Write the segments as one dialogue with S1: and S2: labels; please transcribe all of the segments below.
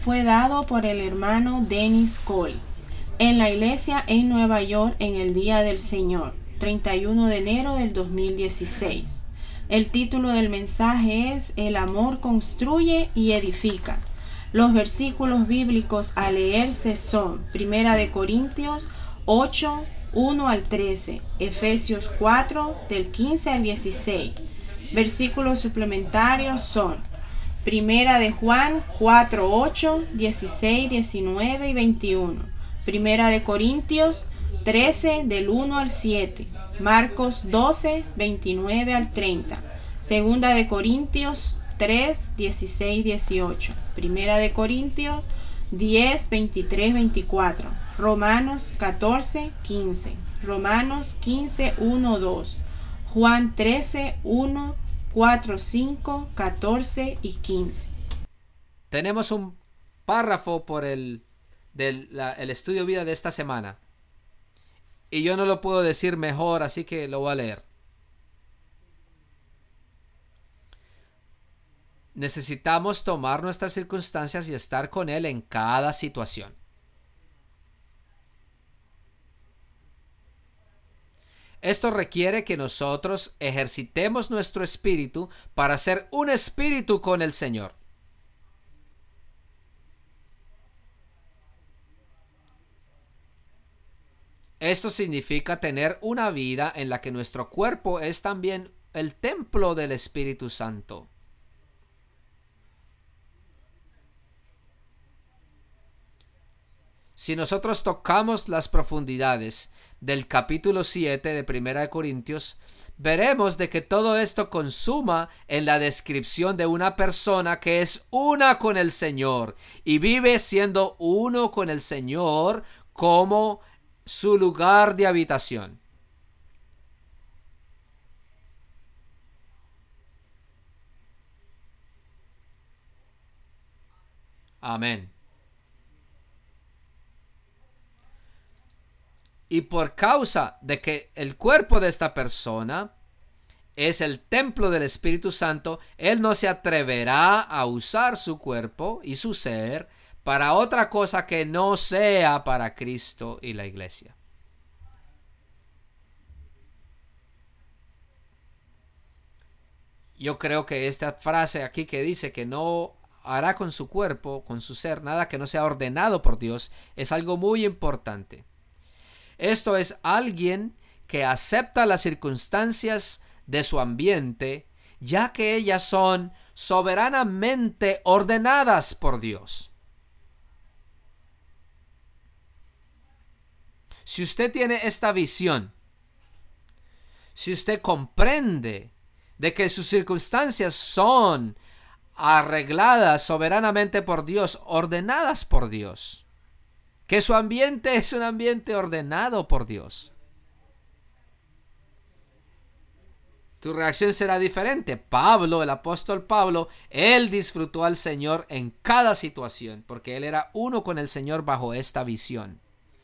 S1: fue dado por el hermano Dennis Cole en la iglesia en Nueva York en el Día del Señor, 31 de enero del 2016. El título del mensaje es El amor construye y edifica. Los versículos bíblicos a leerse son 1 de Corintios 8, 1 al 13, Efesios 4, del 15 al 16. Versículos suplementarios son 1 de Juan 4, 8, 16, 19 y 21. 1 de Corintios 13, del 1 al 7. Marcos 12, 29 al 30. 2 de Corintios 3, 16, 18. 1 de Corintios 10, 23, 24. Romanos 14, 15. Romanos 15, 1, 2. Juan 13, 1, 4, 5, 14 y 15.
S2: Tenemos un párrafo por el estudio vida de esta semana. Y yo no lo puedo decir mejor, así que lo voy a leer. Necesitamos tomar nuestras circunstancias y estar con Él en cada situación. Esto requiere que nosotros ejercitemos nuestro espíritu para ser un espíritu con el Señor. Esto significa tener una vida en la que nuestro cuerpo es también el templo del Espíritu Santo. Si nosotros tocamos las profundidades del capítulo 7 de 1 Corintios, veremos de que todo esto consuma en la descripción de una persona que es una con el Señor y vive siendo uno con el Señor como su lugar de habitación. Amén. Y por causa de que el cuerpo de esta persona es el templo del Espíritu Santo, él no se atreverá a usar su cuerpo y su ser para otra cosa que no sea para Cristo y la iglesia. Yo creo que esta frase aquí que dice que no hará con su cuerpo, con su ser, nada que no sea ordenado por Dios, es algo muy importante. Esto es alguien que acepta las circunstancias de su ambiente, ya que ellas son soberanamente ordenadas por Dios. Si usted tiene esta visión, si usted comprende de que sus circunstancias son arregladas soberanamente por Dios, ordenadas por Dios, que su ambiente es un ambiente ordenado por Dios, tu reacción será diferente. Pablo, el apóstol Pablo, él disfrutó al Señor en cada situación, porque él era uno con el Señor bajo esta visión.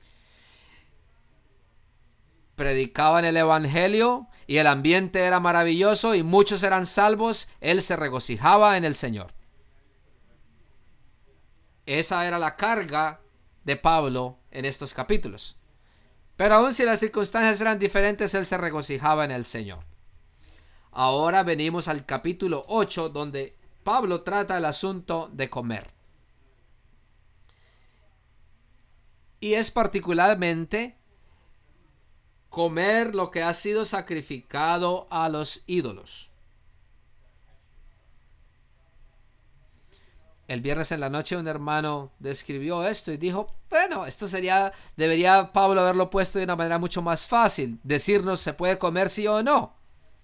S2: Predicaban el evangelio y el ambiente era maravilloso y muchos eran salvos. Él se regocijaba en el Señor. Esa era la carga de Pablo en estos capítulos. Pero aun si las circunstancias eran diferentes, él se regocijaba en el Señor. Ahora venimos al capítulo 8, donde Pablo trata el asunto de comer. Y es particularmente comer lo que ha sido sacrificado a los ídolos. El viernes en la noche un hermano describió esto y dijo, bueno, esto debería Pablo haberlo puesto de una manera mucho más fácil, decirnos se puede comer sí o no.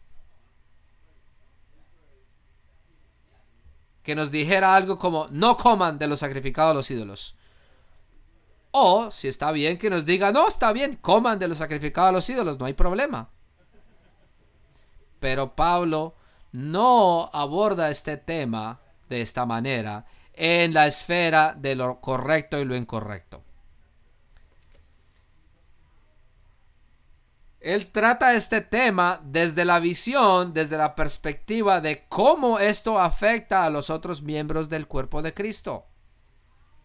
S2: Que nos dijera algo como, no coman de lo sacrificado a los ídolos. O, si está bien, que nos diga, no, está bien, coman de lo sacrificado a los ídolos, no hay problema. Pero Pablo no aborda este tema de esta manera en la esfera de lo correcto y lo incorrecto. Él trata este tema desde la visión, desde la perspectiva de cómo esto afecta a los otros miembros del cuerpo de Cristo.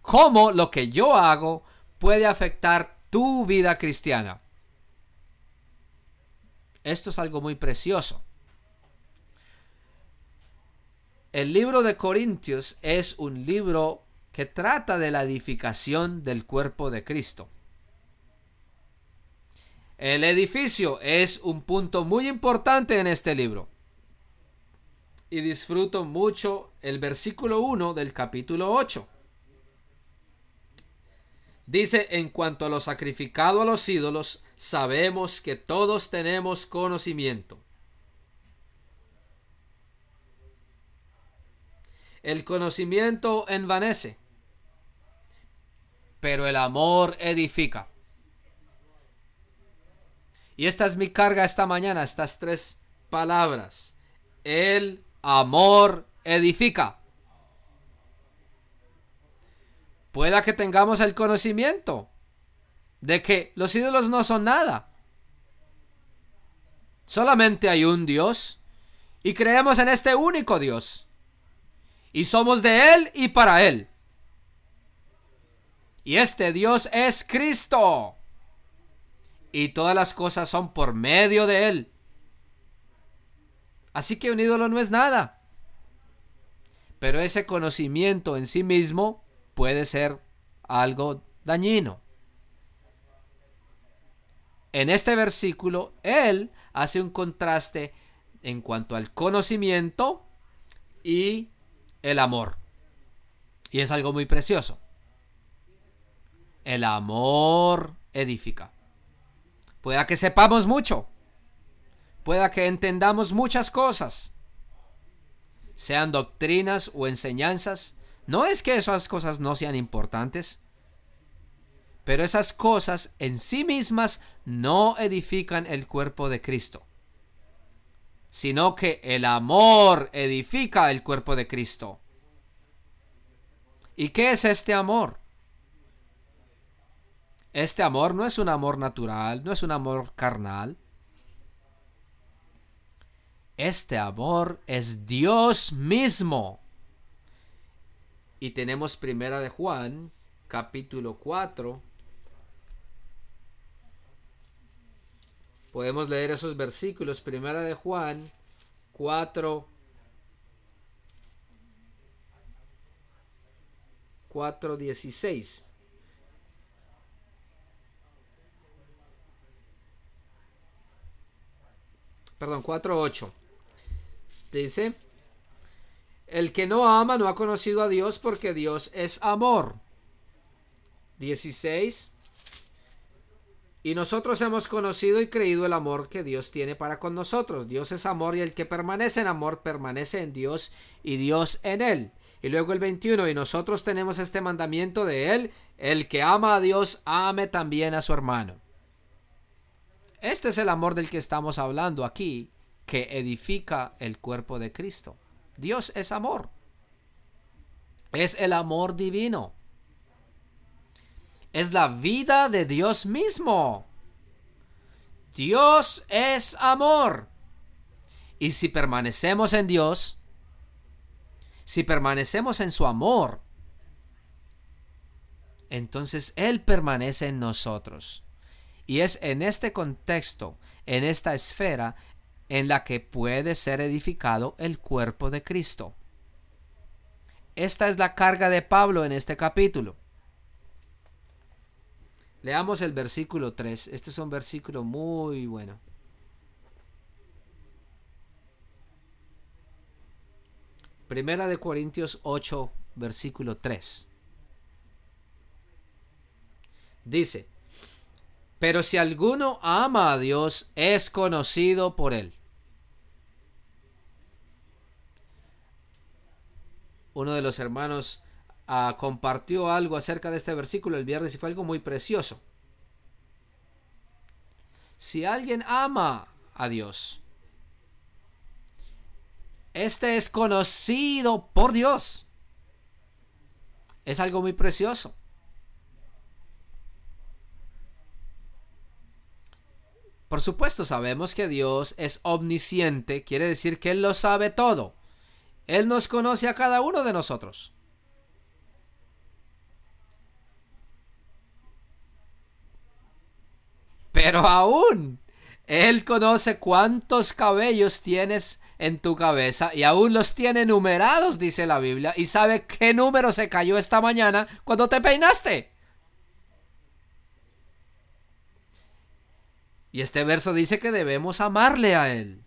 S2: cómo lo que yo hago puede afectar tu vida cristiana. Esto es algo muy precioso. El libro de Corintios es un libro que trata de la edificación del cuerpo de Cristo. El edificio es un punto muy importante en este libro. Y disfruto mucho el versículo 1 del capítulo 8. Dice: en cuanto a lo sacrificado a los ídolos, sabemos que todos tenemos conocimiento. El conocimiento envanece, pero el amor edifica. Y esta es mi carga esta mañana, estas 3 palabras. El amor edifica. Pueda que tengamos el conocimiento de que los ídolos no son nada. Solamente hay un Dios y creemos en este único Dios. Y somos de Él y para Él. Y este Dios es Cristo. Y todas las cosas son por medio de Él. Así que un ídolo no es nada. Pero ese conocimiento en sí mismo puede ser algo dañino. En este versículo, él hace un contraste en cuanto al conocimiento y el amor. Y es algo muy precioso. El amor edifica. Pueda que sepamos mucho. Pueda que entendamos muchas cosas. Sean doctrinas o enseñanzas. No es que esas cosas no sean importantes. Pero esas cosas en sí mismas no edifican el cuerpo de Cristo. Sino que el amor edifica el cuerpo de Cristo. ¿Y qué es este amor? Este amor no es un amor natural, no es un amor carnal. Este amor es Dios mismo. Y tenemos Primera de Juan, capítulo 4. Podemos leer esos versículos. Primera de Juan 4:16. Perdón, 4:8. Dice: el que no ama no ha conocido a Dios, porque Dios es amor. 16. Y nosotros hemos conocido y creído el amor que Dios tiene para con nosotros. Dios es amor, y el que permanece en amor permanece en Dios y Dios en él. Y luego el 21. Y nosotros tenemos este mandamiento de él: el que ama a Dios, ame también a su hermano. Este es el amor del que estamos hablando aquí, que edifica el cuerpo de Cristo. Dios es amor. Es el amor divino. Es la vida de Dios mismo. Dios es amor. Y si permanecemos en Dios, si permanecemos en su amor, entonces Él permanece en nosotros. Y es en este contexto, en esta esfera, en la que puede ser edificado el cuerpo de Cristo. Esta es la carga de Pablo en este capítulo. Leamos el versículo 3. Este es un versículo muy bueno. Primera de Corintios 8, versículo 3. Dice: pero si alguno ama a Dios, es conocido por él. Uno de los hermanos compartió algo acerca de este versículo el viernes y fue algo muy precioso. Si alguien ama a Dios, este es conocido por Dios. Es algo muy precioso. Por supuesto, sabemos que Dios es omnisciente, quiere decir que Él lo sabe todo. Él nos conoce a cada uno de nosotros. pero aún Él conoce cuántos cabellos tienes en tu cabeza y aún los tiene numerados, dice la Biblia, y sabe qué número se cayó esta mañana cuando te peinaste. Y este verso dice que debemos amarle a Él.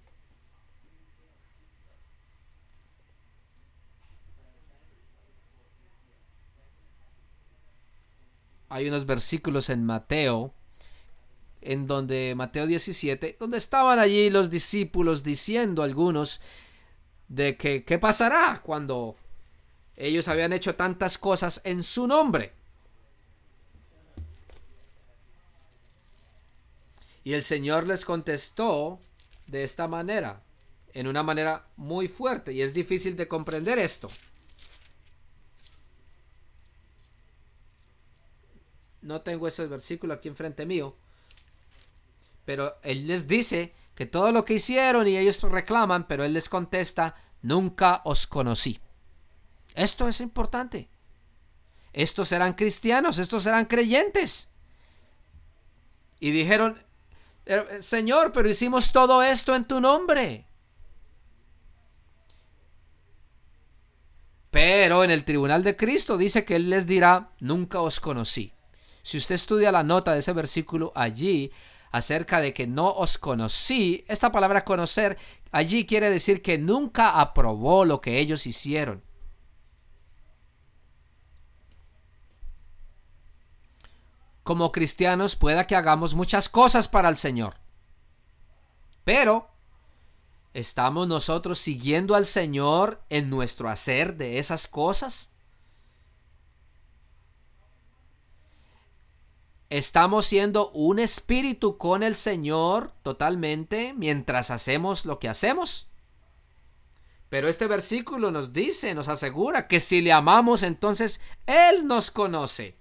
S2: Hay unos versículos en Mateo, Mateo 17, donde estaban allí los discípulos diciendo algunos de que qué pasará cuando ellos habían hecho tantas cosas en su nombre. Y el Señor les contestó de esta manera, en una manera muy fuerte, y es difícil de comprender esto. No tengo ese versículo aquí enfrente mío, pero Él les dice que todo lo que hicieron y ellos reclaman, pero Él les contesta, nunca os conocí. Esto es importante. Estos eran cristianos, estos eran creyentes. Y dijeron, Señor, pero hicimos todo esto en tu nombre. Pero en el tribunal de Cristo dice que Él les dirá, nunca os conocí. Si usted estudia la nota de ese versículo allí, acerca de que no os conocí, esta palabra conocer allí quiere decir que nunca aprobó lo que ellos hicieron. Como cristianos pueda que hagamos muchas cosas para el Señor, pero ¿estamos nosotros siguiendo al Señor en nuestro hacer de esas cosas? ¿Estamos siendo un espíritu con el Señor totalmente mientras hacemos lo que hacemos? Pero este versículo nos dice, nos asegura que si le amamos, entonces Él nos conoce.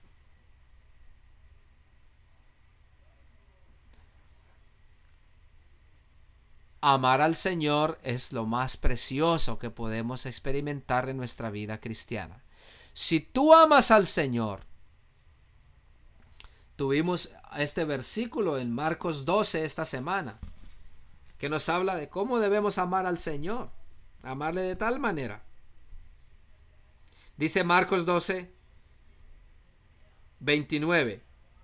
S2: Amar al Señor es lo más precioso que podemos experimentar en nuestra vida cristiana. Si tú amas al Señor, tuvimos este versículo en Marcos 12 esta semana, que nos habla de cómo debemos amar al Señor, amarle de tal manera. Dice Marcos 12, 29.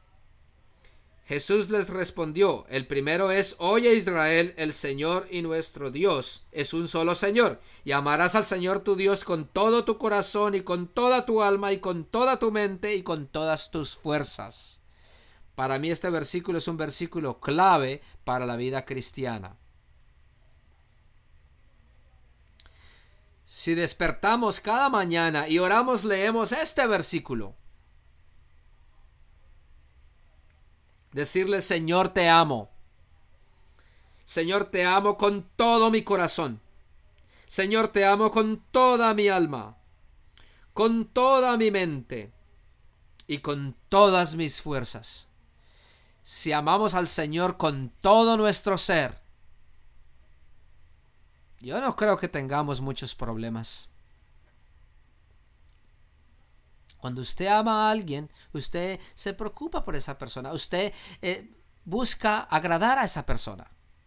S2: Jesús les respondió, el primero es, oye Israel, el Señor y nuestro Dios es un solo Señor, y amarás al Señor tu Dios con todo tu corazón y con toda tu alma y con toda tu mente y con todas tus fuerzas. Para mí este versículo es un versículo clave para la vida cristiana. Si despertamos cada mañana y oramos, leemos este versículo. Decirle, Señor, te amo. Señor, te amo con todo mi corazón. Señor, te amo con toda mi alma, con toda mi mente y con todas mis fuerzas. Si amamos al Señor con todo nuestro ser, yo no creo que tengamos muchos problemas. Cuando usted ama a alguien, usted se preocupa por esa persona. Usted busca agradar a esa persona.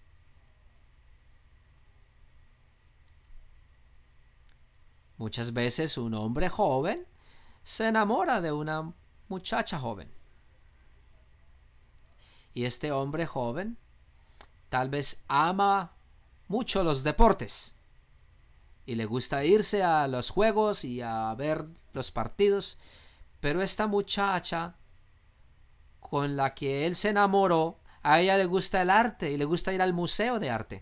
S2: Muchas veces un hombre joven se enamora de una muchacha joven. Y este hombre joven tal vez ama mucho los deportes y le gusta irse a los juegos y a ver los partidos, pero esta muchacha con la que él se enamoró, a ella le gusta el arte y le gusta ir al museo de arte.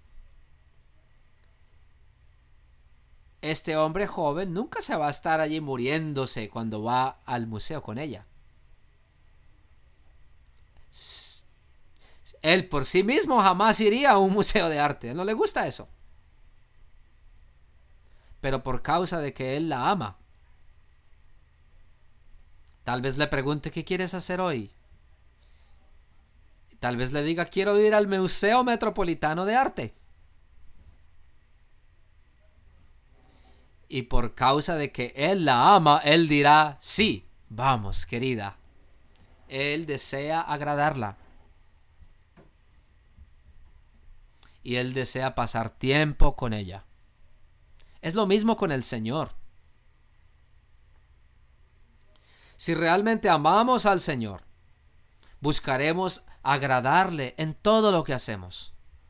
S2: Este hombre joven nunca se va a estar allí muriéndose cuando va al museo con ella. Él por sí mismo jamás iría a un museo de arte. No le gusta eso. Pero por causa de que él la ama. Tal vez le pregunte, ¿qué quieres hacer hoy? Tal vez le diga, quiero ir al Museo Metropolitano de Arte. Y por causa de que él la ama, él dirá, sí, vamos, querida. Él desea agradarla. y Él desea pasar tiempo con ella. Es lo mismo con el Señor. Si realmente amamos al Señor, buscaremos agradarle en todo lo que hacemos.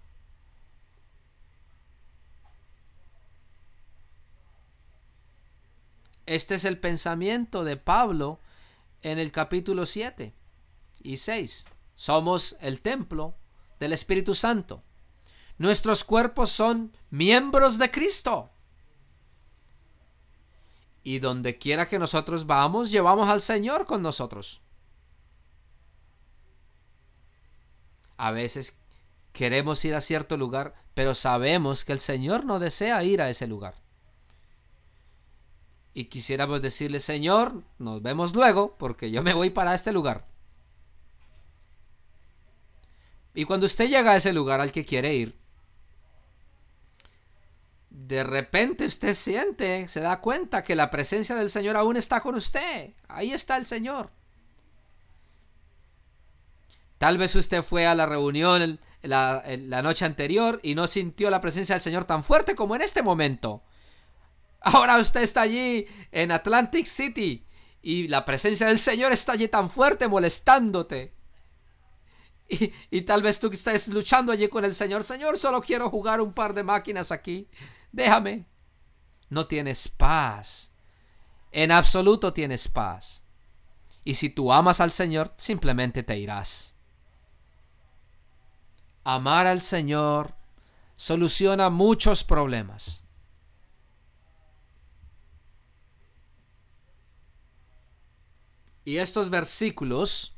S2: Este es el pensamiento de Pablo en el capítulo 7 y 6. Somos el templo del Espíritu Santo. Nuestros cuerpos son miembros de Cristo. Y donde quiera que nosotros vamos, llevamos al Señor con nosotros. A veces queremos ir a cierto lugar, pero sabemos que el Señor no desea ir a ese lugar. Y quisiéramos decirle: Señor, nos vemos luego porque yo me voy para este lugar. Y cuando usted llega a ese lugar al que quiere ir, de repente usted se da cuenta que la presencia del Señor aún está con usted. Ahí está el Señor. Tal vez usted fue a la reunión la noche anterior y no sintió la presencia del Señor tan fuerte como en este momento. Ahora usted está allí en Atlantic City y la presencia del Señor está allí tan fuerte molestándote. Y tal vez tú estés luchando allí con el Señor. Señor, solo quiero jugar un par de máquinas aquí. Déjame. No tienes paz. En absoluto tienes paz. Y si tú amas al Señor, simplemente te irás. Amar al Señor soluciona muchos problemas. Y estos versículos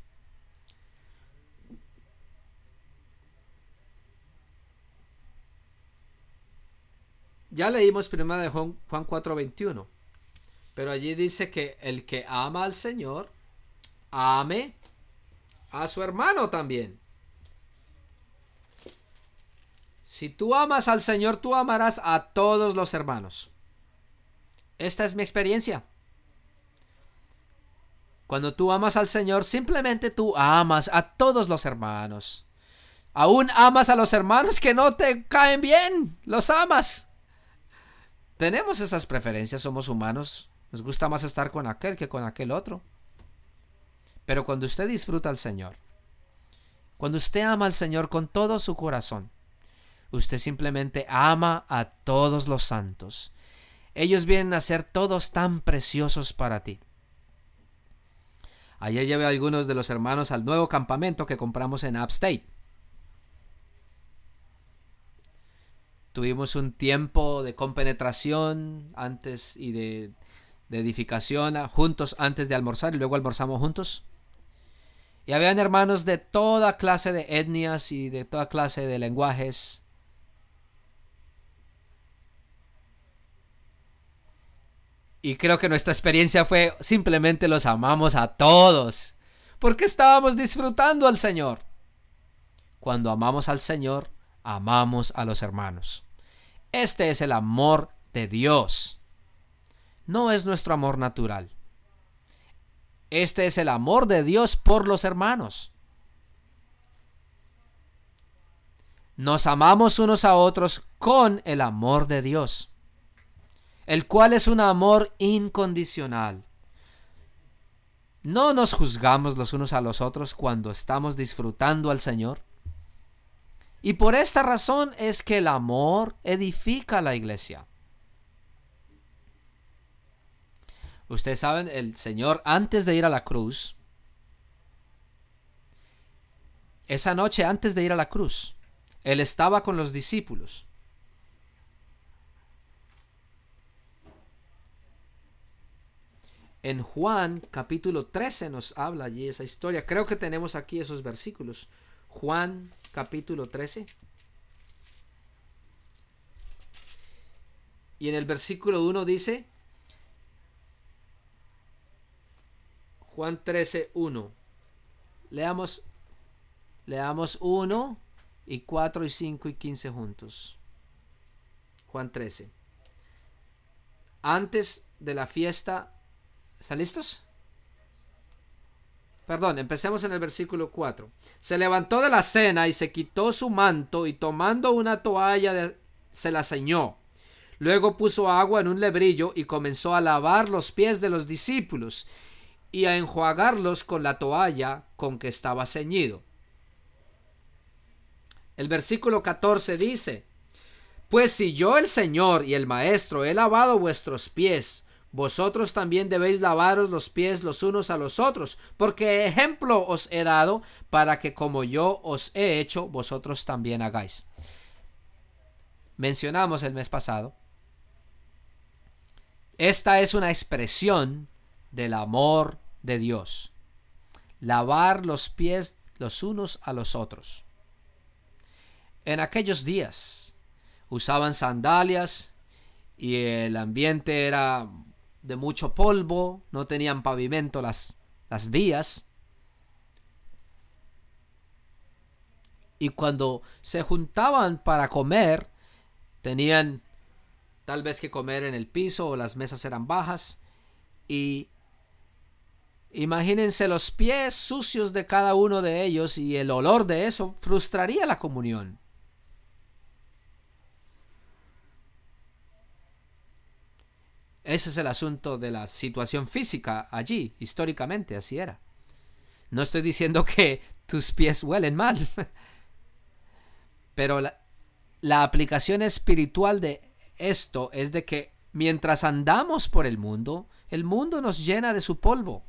S2: ya leímos primero de Juan 4:21, pero allí dice que el que ama al Señor, ame a su hermano también. Si tú amas al Señor, tú amarás a todos los hermanos. Esta es mi experiencia. Cuando tú amas al Señor, simplemente tú amas a todos los hermanos. Aún amas a los hermanos que no te caen bien. Los amas. Tenemos esas preferencias, somos humanos. Nos gusta más estar con aquel que con aquel otro. Pero cuando usted disfruta al Señor, cuando usted ama al Señor con todo su corazón, usted simplemente ama a todos los santos. Ellos vienen a ser todos tan preciosos para ti. Ayer llevé a algunos de los hermanos al nuevo campamento que compramos en Upstate. Tuvimos un tiempo de compenetración antes y de edificación juntos antes de almorzar, y luego almorzamos juntos. Y habían hermanos de toda clase de etnias y de toda clase de lenguajes. Y creo que nuestra experiencia fue simplemente los amamos a todos, porque estábamos disfrutando al Señor. Cuando amamos al Señor, amamos a los hermanos. Este es el amor de Dios. No es nuestro amor natural. Este es el amor de Dios por los hermanos. Nos amamos unos a otros con el amor de Dios, el cual es un amor incondicional. No nos juzgamos los unos a los otros cuando estamos disfrutando al Señor. Y por esta razón es que el amor edifica la iglesia. Ustedes saben, el Señor, antes de ir a la cruz, esa noche antes de ir a la cruz, Él estaba con los discípulos. En Juan capítulo 13 nos habla allí esa historia. Creo que tenemos aquí esos versículos. Juan capítulo 13. Y en el versículo 1 dice, Juan 13, 1. Leamos 1 y 4 y 5 y 15 juntos. Juan 13. Antes de la fiesta, ¿están listos? Perdón, empecemos en el versículo 4. Se levantó de la cena y se quitó su manto y tomando una toalla se la ceñó. Luego puso agua en un lebrillo y comenzó a lavar los pies de los discípulos y a enjuagarlos con la toalla con que estaba ceñido. El versículo 14 dice: Pues si yo, el Señor y el Maestro, he lavado vuestros pies, vosotros también debéis lavaros los pies los unos a los otros, porque ejemplo os he dado para que como yo os he hecho, vosotros también hagáis. Mencionamos el mes pasado. Esta es una expresión del amor de Dios. Lavar los pies los unos a los otros. En aquellos días usaban sandalias y el ambiente era de mucho polvo, no tenían pavimento las vías. Y cuando se juntaban para comer, tenían tal vez que comer en el piso o las mesas eran bajas. Y imagínense los pies sucios de cada uno de ellos y el olor de eso frustraría la comunión. Ese es el asunto de la situación física allí, históricamente así era. No estoy diciendo que tus pies huelen mal, pero la aplicación espiritual de esto es de que mientras andamos por el mundo nos llena de su polvo.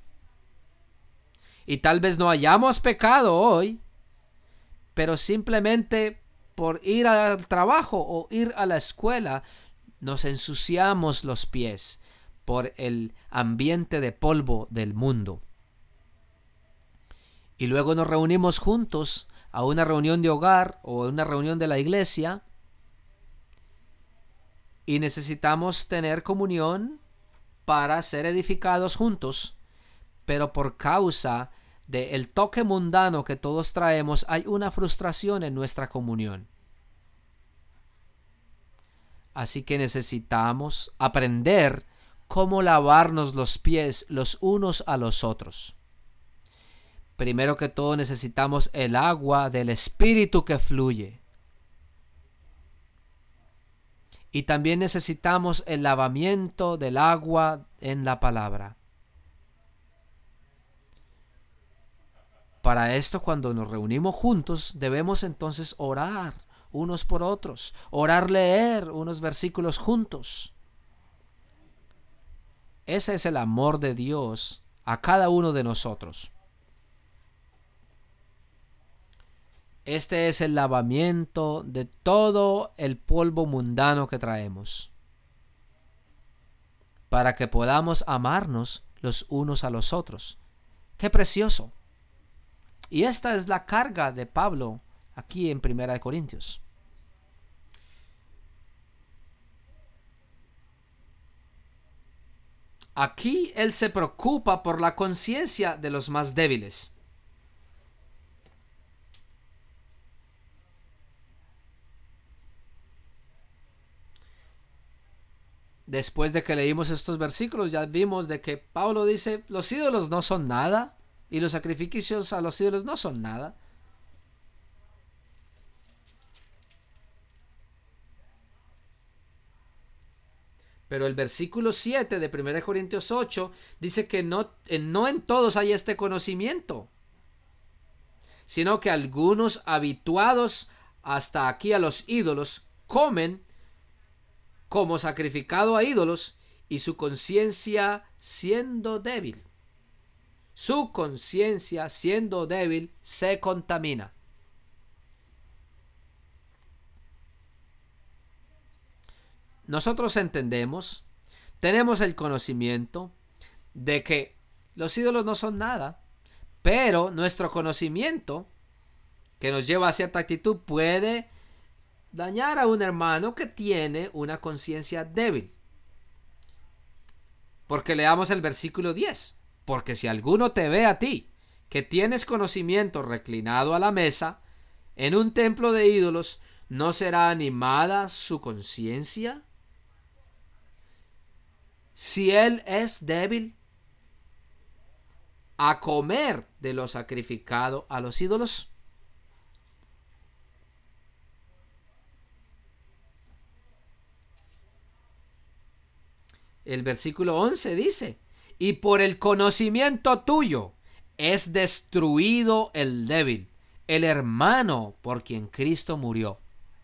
S2: Y tal vez no hayamos pecado hoy, pero simplemente por ir al trabajo o ir a la escuela, nos ensuciamos los pies por el ambiente de polvo del mundo. Y luego nos reunimos juntos a una reunión de hogar o a una reunión de la iglesia y necesitamos tener comunión para ser edificados juntos, pero por causa del toque mundano que todos traemos hay una frustración en nuestra comunión. Así que necesitamos aprender cómo lavarnos los pies los unos a los otros. Primero que todo necesitamos el agua del Espíritu que fluye. Y también necesitamos el lavamiento del agua en la palabra. Para esto, cuando nos reunimos juntos, debemos entonces orar unos por otros, leer unos versículos juntos. Ese es el amor de Dios a cada uno de nosotros. Este es el lavamiento de todo el polvo mundano que traemos, para que podamos amarnos los unos a los otros. ¡Qué precioso! Y esta es la carga de Pablo aquí en 1 Corintios. Aquí él se preocupa por la conciencia de los más débiles. Después de que leímos estos versículos, ya vimos de que Pablo dice, los ídolos no son nada y los sacrificios a los ídolos no son nada. Pero el versículo 7 de 1 Corintios 8 dice que no en todos hay este conocimiento, sino que algunos habituados hasta aquí a los ídolos comen como sacrificado a ídolos y su conciencia siendo débil. Su conciencia siendo débil se contamina. Nosotros entendemos, tenemos el conocimiento de que los ídolos no son nada, pero nuestro conocimiento que nos lleva a cierta actitud puede dañar a un hermano que tiene una conciencia débil. Porque leamos el versículo 10. Porque si alguno te ve a ti, que tienes conocimiento reclinado a la mesa, en un templo de ídolos, ¿no será animada su conciencia? Si él es débil, a comer de lo sacrificado a los ídolos? El versículo 11 dice: y por el conocimiento tuyo es destruido el débil, el hermano por quien Cristo murió.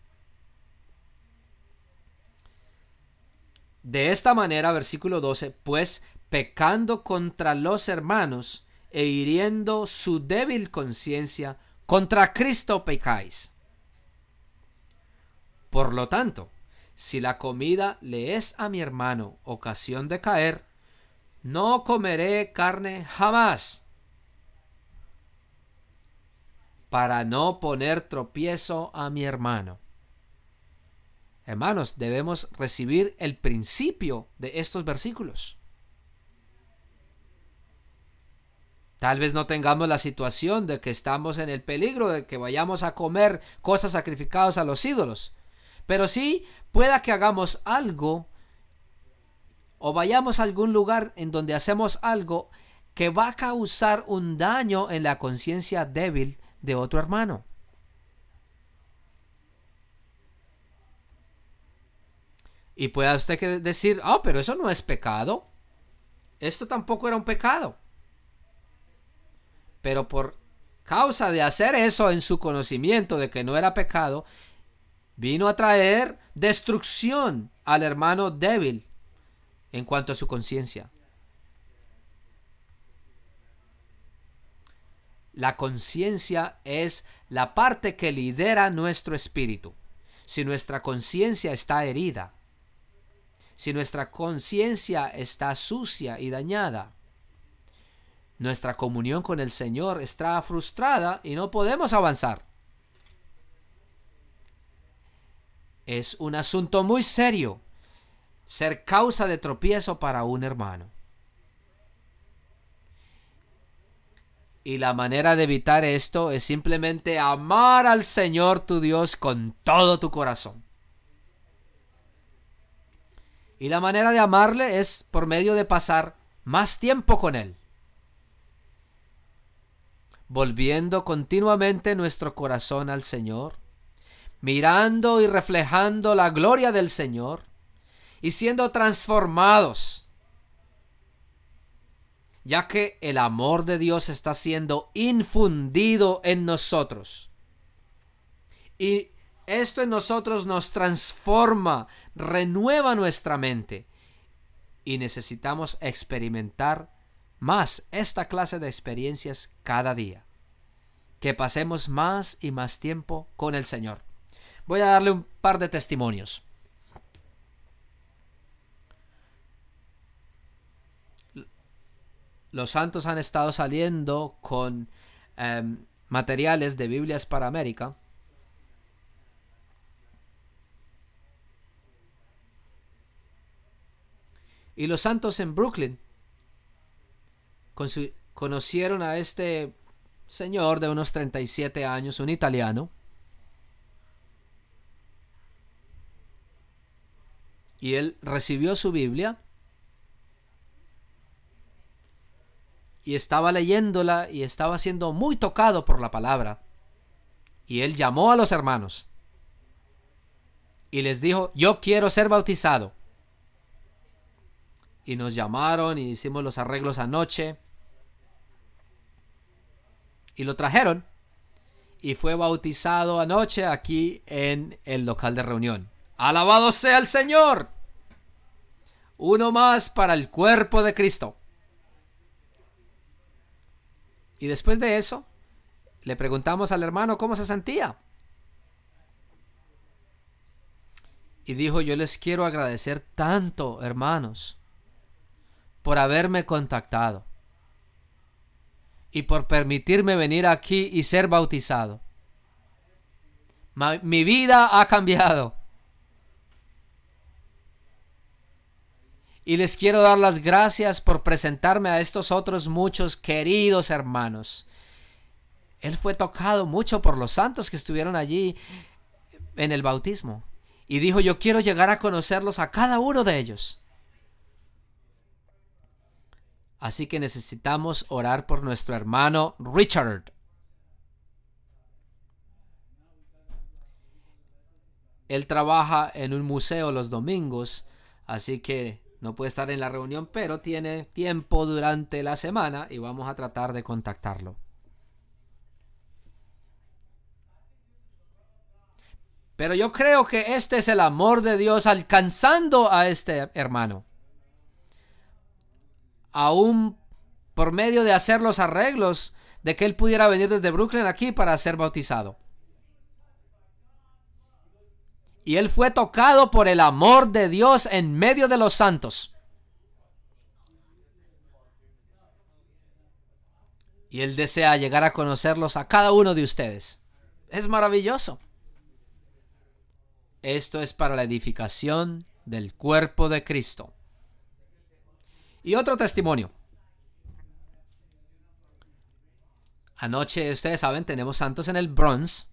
S2: De esta manera, versículo 12, pues pecando contra los hermanos e hiriendo su débil conciencia, contra Cristo pecáis. Por lo tanto, si la comida le es a mi hermano ocasión de caer, no comeré carne jamás, para no poner tropiezo a mi hermano. Hermanos, debemos recibir el principio de estos versículos. Tal vez no tengamos la situación de que estamos en el peligro de que vayamos a comer cosas sacrificadas a los ídolos, pero sí pueda que hagamos algo o vayamos a algún lugar en donde hacemos algo que va a causar un daño en la conciencia débil de otro hermano. Y pueda usted decir: oh, pero eso no es pecado. Esto tampoco era un pecado. Pero por causa de hacer eso en su conocimiento de que no era pecado, vino a traer destrucción al hermano débil en cuanto a su conciencia. La conciencia es la parte que lidera nuestro espíritu. Si nuestra conciencia está herida, si nuestra conciencia está sucia y dañada, nuestra comunión con el Señor está frustrada y no podemos avanzar. Es un asunto muy serio ser causa de tropiezo para un hermano. Y la manera de evitar esto es simplemente amar al Señor tu Dios con todo tu corazón. Y la manera de amarle es por medio de pasar más tiempo con Él, volviendo continuamente nuestro corazón al Señor, mirando y reflejando la gloria del Señor y siendo transformados, ya que el amor de Dios está siendo infundido en nosotros. Y esto en nosotros nos transforma, renueva nuestra mente. Y necesitamos experimentar más esta clase de experiencias cada día. Que pasemos más y más tiempo con el Señor. Voy a darle un par de testimonios. Los santos han estado saliendo con materiales de Biblias para América. Y los santos en Brooklyn conocieron a este señor de unos 37 años, un italiano. Y él recibió su Biblia y estaba leyéndola y estaba siendo muy tocado por la palabra. Y él llamó a los hermanos y les dijo: yo quiero ser bautizado. Y nos llamaron y hicimos los arreglos anoche. Y lo trajeron. Y fue bautizado anoche aquí en el local de reunión. ¡Alabado sea el Señor! Uno más para el cuerpo de Cristo. Y después de eso, le preguntamos al hermano cómo se sentía. Y dijo: yo les quiero agradecer tanto, hermanos, por haberme contactado y por permitirme venir aquí y ser bautizado. Mi vida ha cambiado. Y les quiero dar las gracias por presentarme a estos otros muchos queridos hermanos. Él fue tocado mucho por los santos que estuvieron allí en el bautismo. Y dijo: yo quiero llegar a conocerlos a cada uno de ellos. Así que necesitamos orar por nuestro hermano Richard. Él trabaja en un museo los domingos, así que no puede estar en la reunión, pero tiene tiempo durante la semana y vamos a tratar de contactarlo. Pero yo creo que este es el amor de Dios alcanzando a este hermano. Aún por medio de hacer los arreglos de que él pudiera venir desde Brooklyn aquí para ser bautizado. Y él fue tocado por el amor de Dios en medio de los santos. Y él desea llegar a conocerlos a cada uno de ustedes. Es maravilloso. Esto es para la edificación del cuerpo de Cristo. Y otro testimonio. Anoche, ustedes saben, tenemos santos en el Bronx.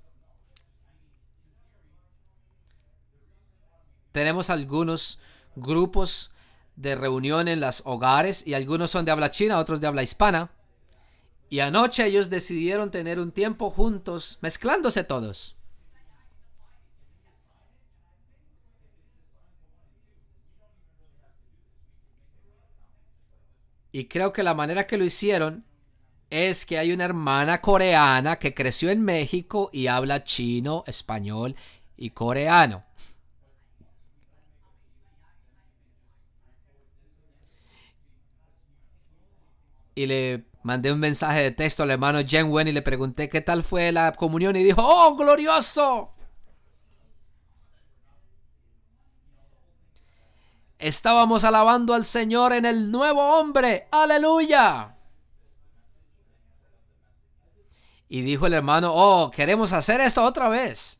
S2: Tenemos algunos grupos de reunión en los hogares y algunos son de habla china, otros de habla hispana. Y anoche ellos decidieron tener un tiempo juntos, mezclándose todos. Y creo que la manera que lo hicieron es que hay una hermana coreana que creció en México y habla chino, español y coreano. Y le mandé un mensaje de texto al hermano Jen Wen y le pregunté qué tal fue la comunión y dijo, ¡oh, glorioso! Estábamos alabando al Señor en el nuevo hombre. ¡Aleluya! Y dijo el hermano, oh, queremos hacer esto otra vez.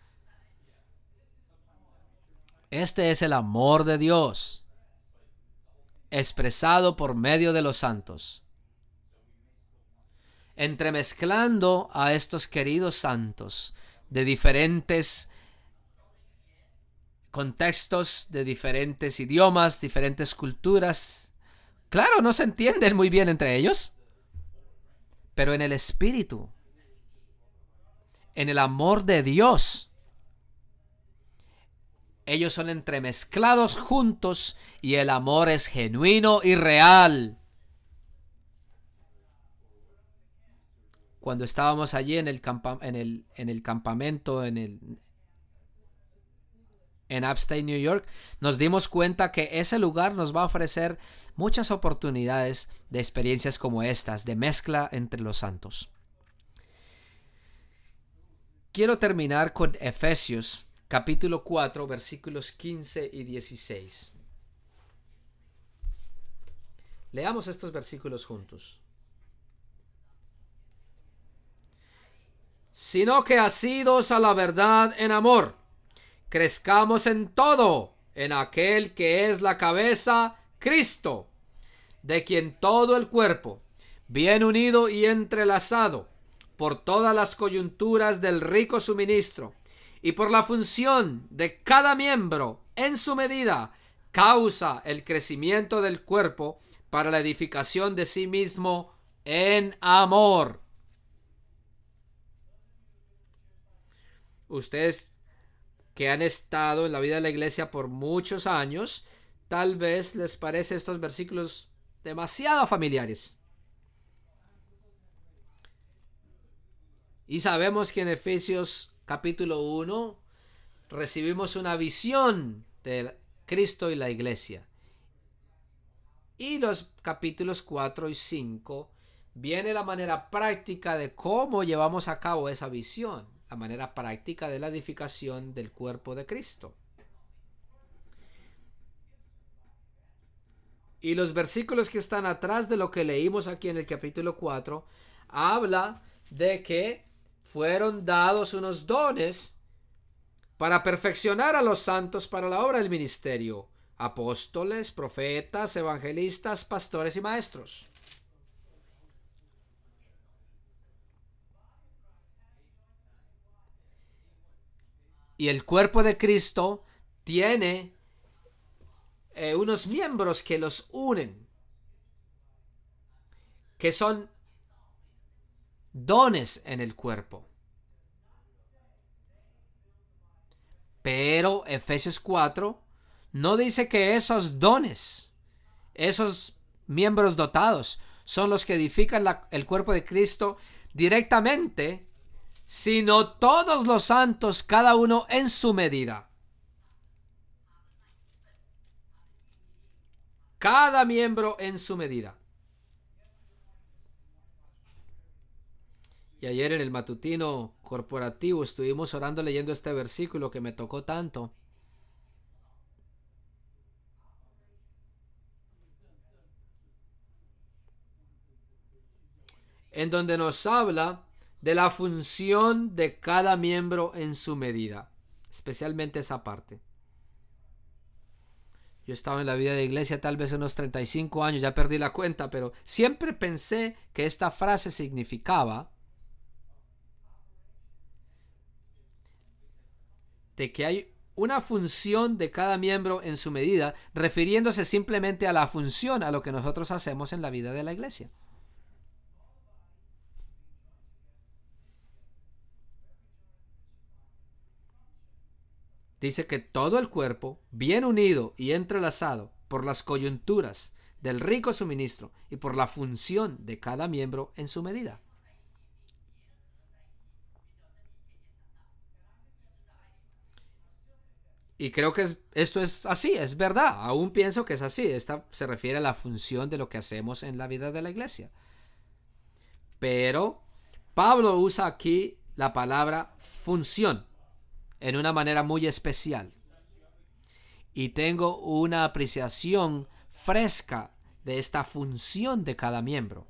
S2: Este es el amor de Dios, expresado por medio de los santos. Entremezclando a estos queridos santos de diferentes contextos, de diferentes idiomas, diferentes culturas. Claro, no se entienden muy bien entre ellos, pero en el espíritu, en el amor de Dios, ellos son entremezclados juntos y el amor es genuino y real. Cuando estábamos allí en el campamento en Upstate New York, nos dimos cuenta que ese lugar nos va a ofrecer muchas oportunidades de experiencias como estas, de mezcla entre los santos. Quiero terminar con Efesios capítulo 4, versículos 15 y 16. Leamos estos versículos juntos. Sino que asidos a la verdad en amor, crezcamos en todo, en aquel que es la cabeza, Cristo, de quien todo el cuerpo, bien unido y entrelazado, por todas las coyunturas del rico suministro, y por la función de cada miembro en su medida, causa el crecimiento del cuerpo para la edificación de sí mismo en amor. Ustedes que han estado en la vida de la iglesia por muchos años, tal vez les parece estos versículos demasiado familiares. Y sabemos que en Efesios capítulo 1 recibimos una visión de Cristo y la iglesia. Y los capítulos 4 y 5 viene la manera práctica de cómo llevamos a cabo esa visión. La manera práctica de la edificación del cuerpo de Cristo. Y los versículos que están atrás de lo que leímos aquí en el capítulo 4 habla de que fueron dados unos dones para perfeccionar a los santos para la obra del ministerio: apóstoles, profetas, evangelistas, pastores y maestros. Y el cuerpo de Cristo tiene unos miembros que los unen. que son dones en el cuerpo. Pero Efesios 4 no dice que esos dones, esos miembros dotados, son los que edifican el cuerpo de Cristo directamente, sino todos los santos, cada uno en su medida. Cada miembro en su medida. Y ayer en el matutino corporativo estuvimos orando leyendo este versículo que me tocó tanto. En donde nos habla de la función de cada miembro en su medida, especialmente esa parte. Yo estaba en la vida de iglesia tal vez unos 35 años, ya perdí la cuenta, pero siempre pensé que esta frase significaba de que hay una función de cada miembro en su medida, refiriéndose simplemente a la función, a lo que nosotros hacemos en la vida de la iglesia. Dice que todo el cuerpo, bien unido y entrelazado por las coyunturas del rico suministro y por la función de cada miembro en su medida. Y creo que esto es así, es verdad. Aún pienso que es así. Esta se refiere a la función de lo que hacemos en la vida de la iglesia. Pero Pablo usa aquí la palabra función en una manera muy especial. Y tengo una apreciación fresca de esta función de cada miembro.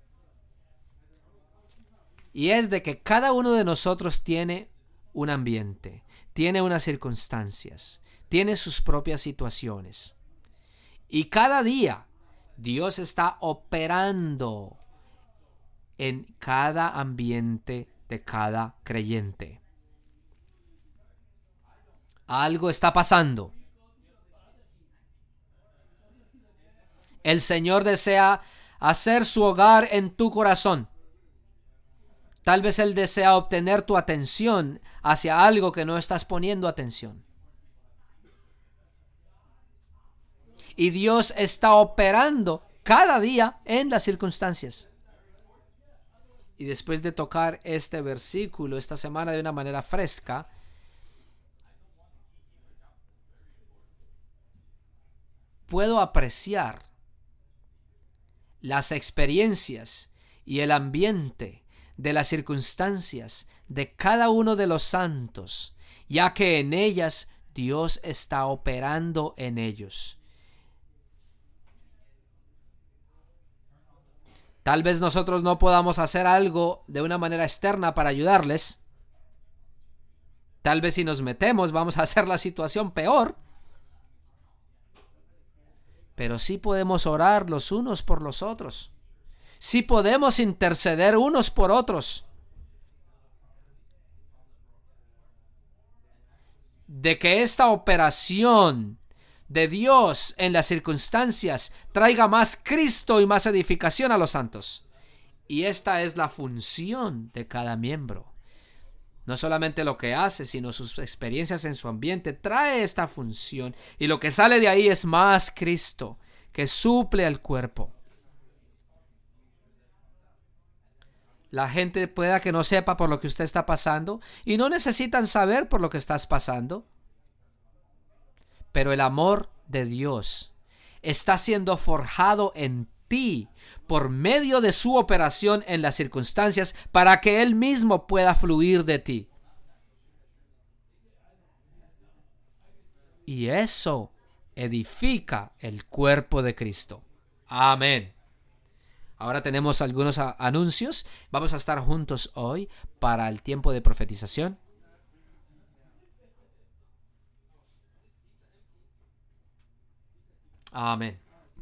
S2: Y es de que cada uno de nosotros tiene un ambiente, tiene unas circunstancias, tiene sus propias situaciones. Y cada día Dios está operando en cada ambiente de cada creyente. Algo está pasando. El Señor desea hacer su hogar en tu corazón. Tal vez Él desea obtener tu atención hacia algo que no estás poniendo atención. Y Dios está operando cada día en las circunstancias. Y después de tocar este versículo esta semana de una manera fresca, puedo apreciar las experiencias y el ambiente de las circunstancias de cada uno de los santos, ya que en ellas Dios está operando en ellos. Tal vez nosotros no podamos hacer algo de una manera externa para ayudarles. Tal vez si nos metemos vamos a hacer la situación peor. Pero sí podemos orar los unos por los otros. Sí podemos interceder unos por otros. De que esta operación de Dios en las circunstancias traiga más Cristo y más edificación a los santos. Y esta es la función de cada miembro. No solamente lo que hace, sino sus experiencias en su ambiente trae esta función. Y lo que sale de ahí es más Cristo que suple al cuerpo. La gente pueda que no sepa por lo que usted está pasando y no necesitan saber por lo que estás pasando. Pero el amor de Dios está siendo forjado en ti por medio de su operación en las circunstancias para que Él mismo pueda fluir de ti. Y eso edifica el cuerpo de Cristo. Amén. Ahora tenemos algunos anuncios. Vamos a estar juntos hoy para el tiempo de profetización. Amén.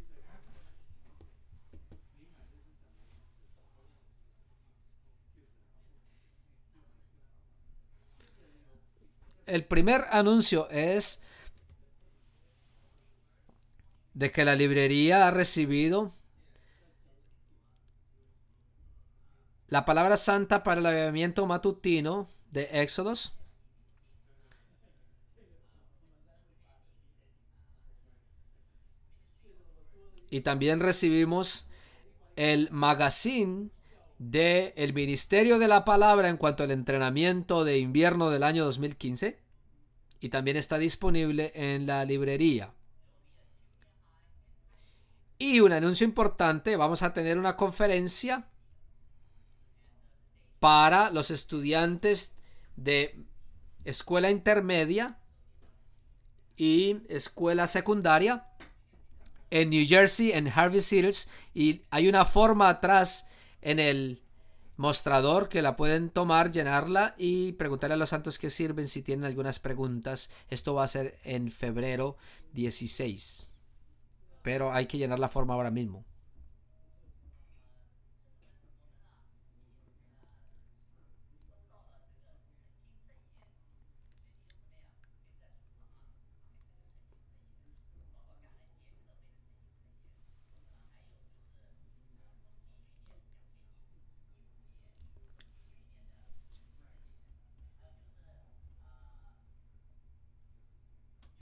S2: El primer anuncio es de que la librería ha recibido la palabra santa para el avivamiento matutino de Éxodos. Y también recibimos el magazine del Ministerio de la Palabra en cuanto al entrenamiento de invierno del año 2015. Y también está disponible en la librería. Y un anuncio importante, vamos a tener una conferencia para los estudiantes de escuela intermedia y escuela secundaria en New Jersey, en Harvest Hills, y hay una forma atrás en el mostrador que la pueden tomar, llenarla y preguntarle a los santos que sirven si tienen algunas preguntas. Esto va a ser en febrero 16, pero hay que llenar la forma ahora mismo.